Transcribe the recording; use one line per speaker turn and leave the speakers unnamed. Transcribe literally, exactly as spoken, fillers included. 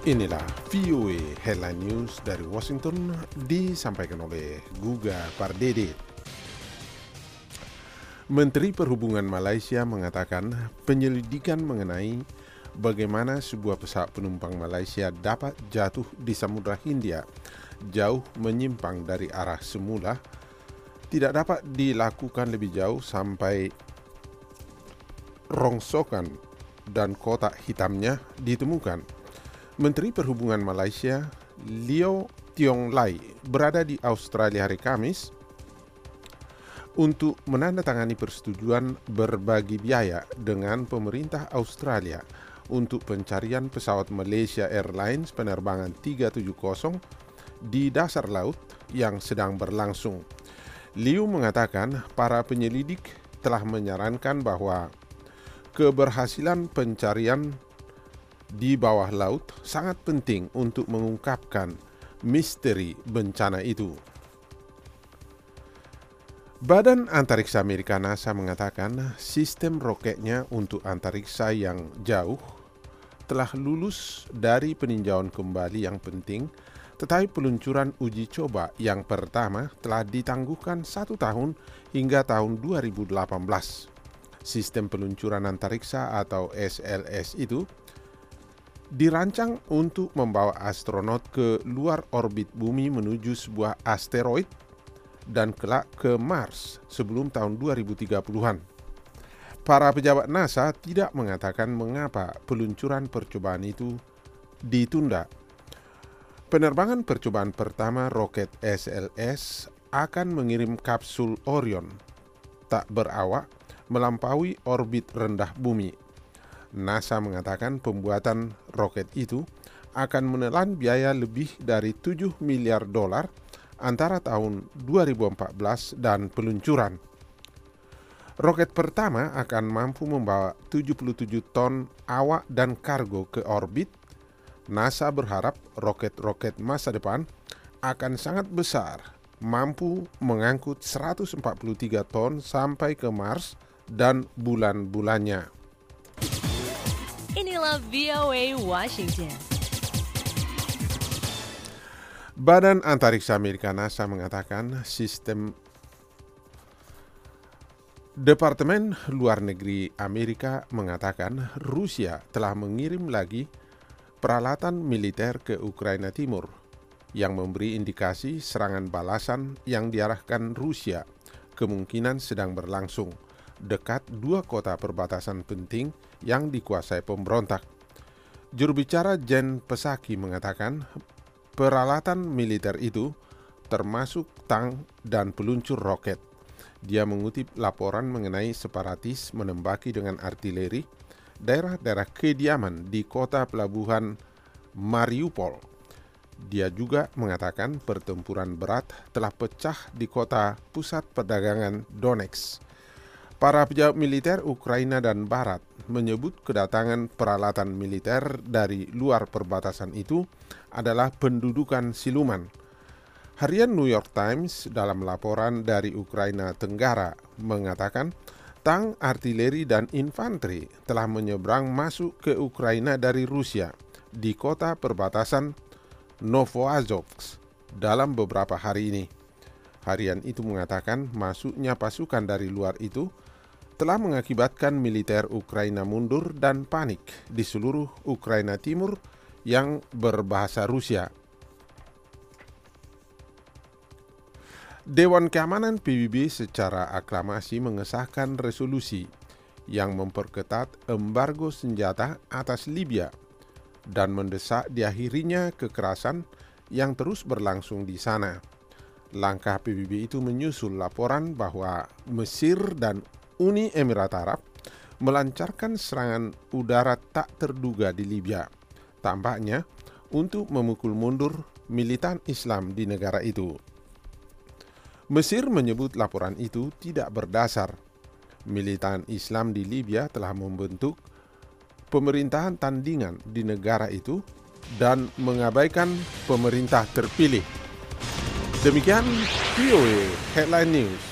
Inilah V O A Headline News dari Washington, disampaikan oleh Guga Pardede. Menteri Perhubungan Malaysia mengatakan penyelidikan mengenai bagaimana sebuah pesawat penumpang Malaysia dapat jatuh di Samudra Hindia jauh menyimpang dari arah semula tidak dapat dilakukan lebih jauh sampai rongsokan dan kotak hitamnya ditemukan. Menteri Perhubungan Malaysia, Leo Tiong Lai, berada di Australia hari Kamis untuk menandatangani persetujuan berbagi biaya dengan pemerintah Australia untuk pencarian pesawat Malaysia Airlines penerbangan tiga tujuh kosong di dasar laut yang sedang berlangsung. Liu mengatakan para penyelidik telah menyarankan bahwa keberhasilan pencarian di bawah laut sangat penting untuk mengungkapkan misteri bencana itu. Badan Antariksa Amerika NASA mengatakan sistem roketnya untuk antariksa yang jauh telah lulus dari peninjauan kembali yang penting, tetapi peluncuran uji coba yang pertama telah ditangguhkan satu tahun hingga tahun dua ribu delapan belas. Sistem peluncuran antariksa atau S L S itu dirancang untuk membawa astronot ke luar orbit bumi menuju sebuah asteroid dan kelak ke Mars sebelum tahun dua ribu tiga puluhan. Para pejabat NASA tidak mengatakan mengapa peluncuran percobaan itu ditunda. Penerbangan percobaan pertama roket S L S akan mengirim kapsul Orion tak berawak melampaui orbit rendah bumi. NASA mengatakan pembuatan roket itu akan menelan biaya lebih dari tujuh miliar dolar antara tahun dua ribu empat belas dan peluncuran. Roket pertama akan mampu membawa tujuh puluh tujuh ton awak dan kargo ke orbit. NASA berharap roket-roket masa depan akan sangat besar, mampu mengangkut seratus empat puluh tiga ton sampai ke Mars dan bulan-bulannya.
Inilah V O A Washington.
Badan Antariksa Amerika NASA mengatakan sistem Departemen Luar Negeri Amerika mengatakan Rusia telah mengirim lagi peralatan militer ke Ukraina Timur yang memberi indikasi serangan balasan yang diarahkan Rusia kemungkinan sedang berlangsung dekat dua kota perbatasan penting yang dikuasai pemberontak. Juru bicara Jen Psaki mengatakan peralatan militer itu termasuk tank dan peluncur roket. Dia mengutip laporan mengenai separatis menembaki dengan artileri daerah-daerah kediaman di kota pelabuhan Mariupol. Dia juga mengatakan pertempuran berat telah pecah di kota pusat perdagangan Donetsk. Para pejabat militer Ukraina dan Barat menyebut kedatangan peralatan militer dari luar perbatasan itu adalah pendudukan siluman. Harian New York Times dalam laporan dari Ukraina Tenggara mengatakan tank, artileri, dan infanteri telah menyeberang masuk ke Ukraina dari Rusia di kota perbatasan Novoazovsk dalam beberapa hari ini. Harian itu mengatakan masuknya pasukan dari luar itu telah mengakibatkan militer Ukraina mundur dan panik di seluruh Ukraina Timur yang berbahasa Rusia. Dewan Keamanan P B B secara aklamasi mengesahkan resolusi yang memperketat embargo senjata atas Libya dan mendesak diakhirinya kekerasan yang terus berlangsung di sana. Langkah P B B itu menyusul laporan bahwa Mesir dan Uni Emirat Arab melancarkan serangan udara tak terduga di Libya, tampaknya untuk memukul mundur militan Islam di negara itu. Mesir menyebut laporan itu tidak berdasar. Militan Islam di Libya telah membentuk pemerintahan tandingan di negara itu dan mengabaikan pemerintah terpilih. Demikian V O A Headline News.